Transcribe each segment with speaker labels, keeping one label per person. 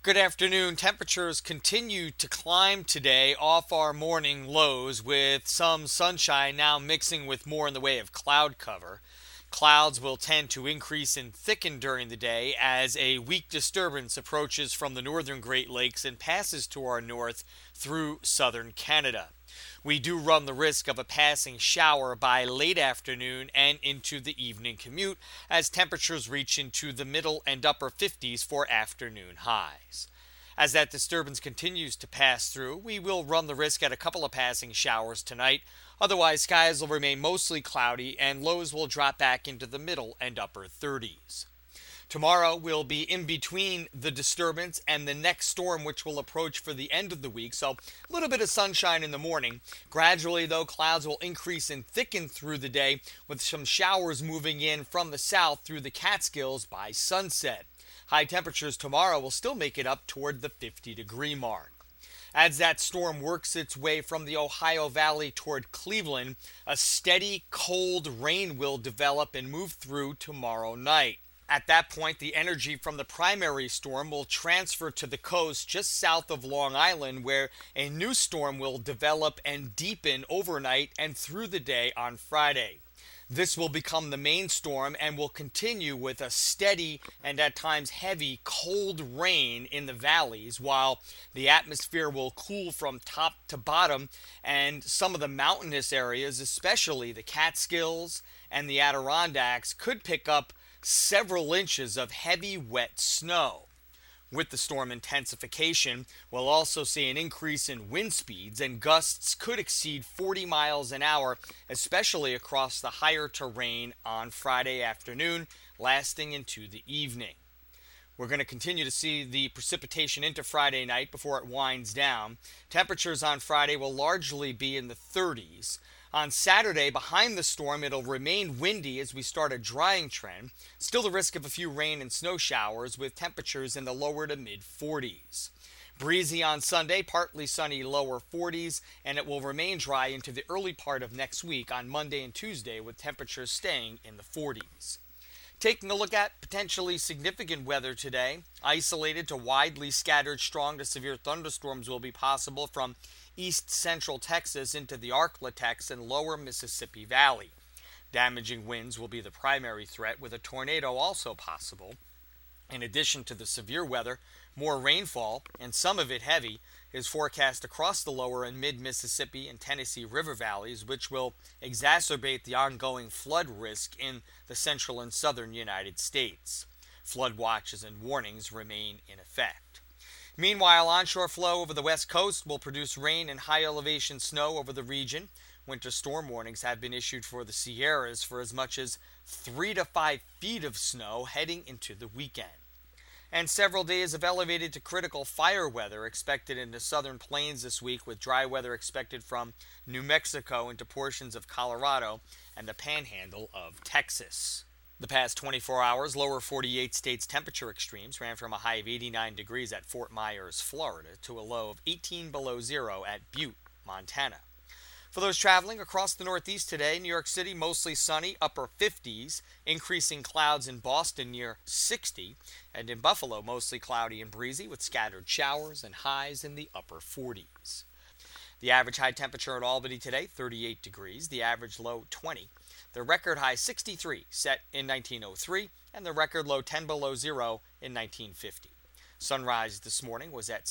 Speaker 1: Good afternoon. Temperatures continue to climb today off our morning lows with some sunshine now mixing with more in the way of cloud cover. Clouds will tend to increase and thicken during the day as a weak disturbance approaches from the northern Great Lakes and passes to our north through southern Canada. We do run the risk of a passing shower by late afternoon and into the evening commute as temperatures reach into the middle and upper 50s for afternoon highs. As that disturbance continues to pass through, we will run the risk at a couple of passing showers tonight. Otherwise, skies will remain mostly cloudy and lows will drop back into the middle and upper 30s. Tomorrow will be in between the disturbance and the next storm, which will approach for the end of the week. So a little bit of sunshine in the morning. Gradually, though, clouds will increase and thicken through the day with some showers moving in from the south through the Catskills by sunset. High temperatures tomorrow will still make it up toward the 50-degree mark. As that storm works its way from the Ohio Valley toward Cleveland, a steady, cold rain will develop and move through tomorrow night. At that point, the energy from the primary storm will transfer to the coast just south of Long Island, where a new storm will develop and deepen overnight and through the day on Friday. This will become the main storm and will continue with a steady and at times heavy cold rain in the valleys, while the atmosphere will cool from top to bottom, and some of the mountainous areas, especially the Catskills and the Adirondacks, could pick up several inches of heavy wet snow. With the storm intensification, we'll also see an increase in wind speeds, and gusts could exceed 40 miles an hour, especially across the higher terrain on Friday afternoon, lasting into the evening. We're going to continue to see the precipitation into Friday night before it winds down. Temperatures on Friday will largely be in the 30s. On Saturday, behind the storm, it'll remain windy as we start a drying trend. Still the risk of a few rain and snow showers with temperatures in the lower to mid 40s. Breezy on Sunday, partly sunny lower 40s, and it will remain dry into the early part of next week on Monday and Tuesday with temperatures staying in the 40s. Taking a look at potentially significant weather today, isolated to widely scattered strong to severe thunderstorms will be possible from east central Texas into the Arklatex and lower Mississippi Valley. Damaging winds will be the primary threat, with a tornado also possible. In addition to the severe weather, more rainfall, and some of it heavy, is forecast across the lower and mid-Mississippi and Tennessee River valleys, which will exacerbate the ongoing flood risk in the central and southern United States. Flood watches and warnings remain in effect. Meanwhile, onshore flow over the west coast will produce rain and high elevation snow over the region. Winter storm warnings have been issued for the Sierras for as much as 3 to 5 feet of snow heading into the weekend. And several days of elevated to critical fire weather expected in the southern plains this week, with dry weather expected from New Mexico into portions of Colorado and the panhandle of Texas. The past 24 hours, lower 48 states temperature extremes ran from a high of 89 degrees at Fort Myers, Florida, to a low of 18 below zero at Butte, Montana. For those traveling across the Northeast today, New York City mostly sunny, upper 50s, increasing clouds in Boston near 60, and in Buffalo mostly cloudy and breezy with scattered showers and highs in the upper 40s. The average high temperature at Albany today, 38 degrees, the average low 20. The record high 63 set in 1903, and the record low 10 below zero in 1950. Sunrise this morning was at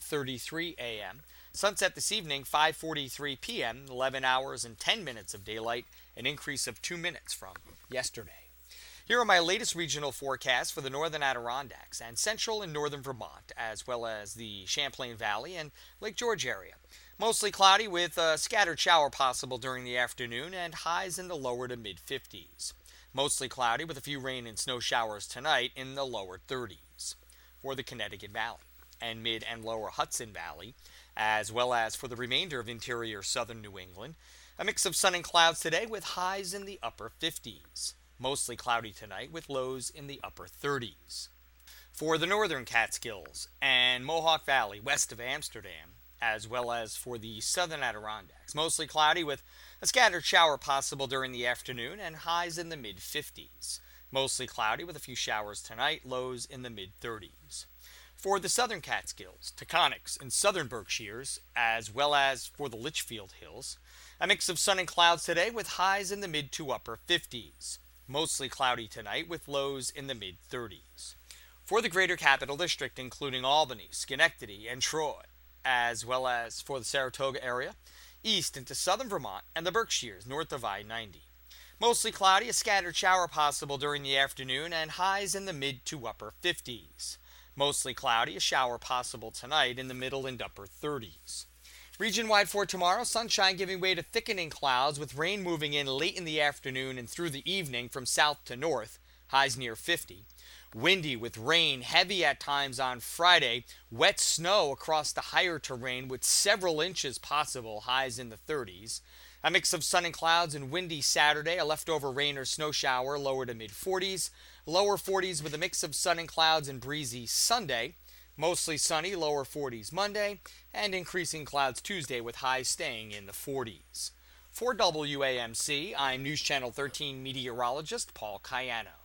Speaker 1: 6:33 a.m. Sunset this evening, 5:43 p.m., 11 hours and 10 minutes of daylight, an increase of 2 minutes from yesterday. Here are my latest regional forecasts for the northern Adirondacks and central and northern Vermont, as well as the Champlain Valley and Lake George area. Mostly cloudy with a scattered shower possible during the afternoon and highs in the lower to mid-50s. Mostly cloudy with a few rain and snow showers tonight in the lower 30s. For the Connecticut Valley and mid and lower Hudson Valley, as well as for the remainder of interior southern New England, a mix of sun and clouds today with highs in the upper 50s. Mostly cloudy tonight with lows in the upper 30s. For the northern Catskills and Mohawk Valley west of Amsterdam, as well as for the southern Adirondacks, mostly cloudy with a scattered shower possible during the afternoon and highs in the mid-50s. Mostly cloudy with a few showers tonight, lows in the mid-30s. For the southern Catskills, Taconics, and southern Berkshires, as well as for the Litchfield Hills, a mix of sun and clouds today with highs in the mid to upper 50s. Mostly cloudy tonight with lows in the mid 30s. For the greater capital district, including Albany, Schenectady, and Troy, as well as for the Saratoga area, east into southern Vermont and the Berkshires north of I-90. Mostly cloudy, a scattered shower possible during the afternoon, and highs in the mid to upper 50s. Mostly cloudy, a shower possible tonight in the middle and upper 30s. Region-wide for tomorrow, sunshine giving way to thickening clouds with rain moving in late in the afternoon and through the evening from south to north, highs near 50. Windy with rain, heavy at times on Friday, wet snow across the higher terrain with several inches possible, highs in the 30s. A mix of sun and clouds and windy Saturday, a leftover rain or snow shower, lower to mid 40s. Lower 40s with a mix of sun and clouds and breezy Sunday. Mostly sunny, lower 40s Monday, and increasing clouds Tuesday with highs staying in the 40s. For WAMC, I'm News Channel 13 meteorologist Paul Cayano.